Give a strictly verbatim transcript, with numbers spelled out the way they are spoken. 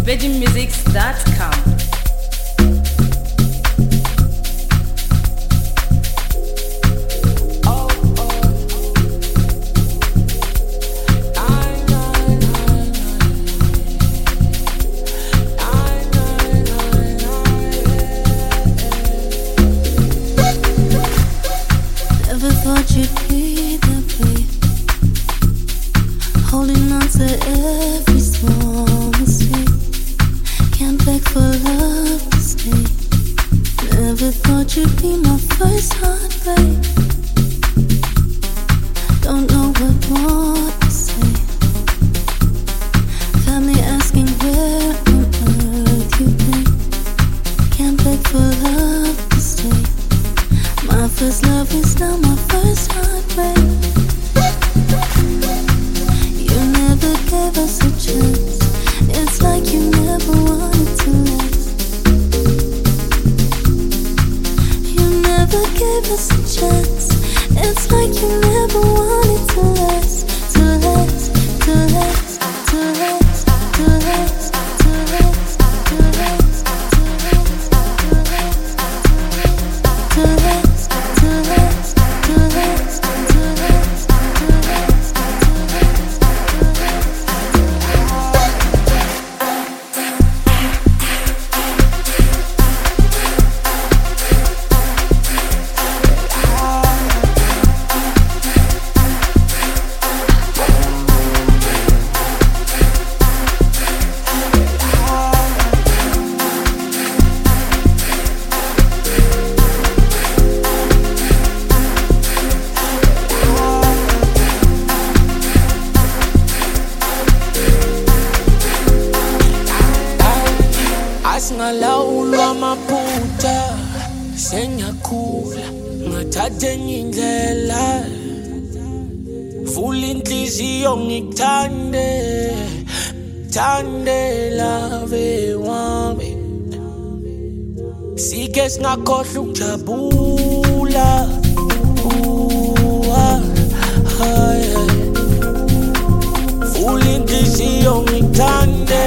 virgin musics dot com. Never thought you'd be that way, holding on to every small mistake. Can't beg for love to stay. Never thought you'd be my first heartbreak. Don't know what more to say. Family asking where on earth you've been. Can't beg for love to stay. My first love is now my first heartbreak. You never gave us a chance. It's like you never wanted to last. You never gave us a chance. It's like you never wanted to last. To last, to last, to last, to last, to last, to last, to last, to last. Singalawulwa amaphutha sengiyakhula ngathatha enye indlela vula inhliziyo ngikuthande thandela wami sike singakhohlwa ukujabula vula inhliziyo ngikuthande